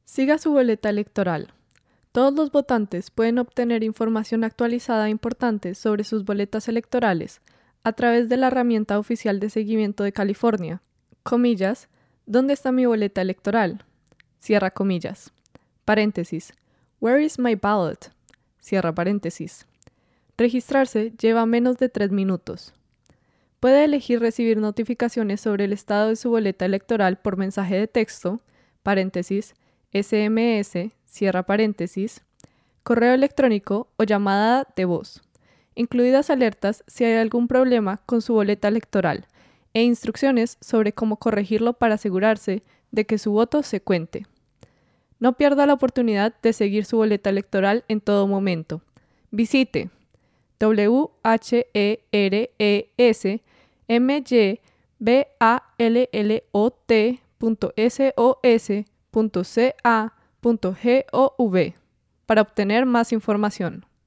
Siga su boleta electoral. Todos los votantes pueden obtener información actualizada e importante sobre sus boletas electorales a través de la herramienta oficial de seguimiento de California. Comillas, ¿dónde está mi boleta electoral? Cierra comillas. Paréntesis. Where is my ballot? Cierra paréntesis. Registrarse lleva menos de 3 minutos. Puede elegir recibir notificaciones sobre el estado de su boleta electoral por mensaje de texto, paréntesis, SMS, cierra paréntesis, correo electrónico o llamada de voz, incluidas alertas si hay algún problema con su boleta electoral e instrucciones sobre cómo corregirlo para asegurarse de que su voto se cuente. No pierda la oportunidad de seguir su boleta electoral en todo momento. Visite wherersmyballot.sos.ca.gov para obtener más información.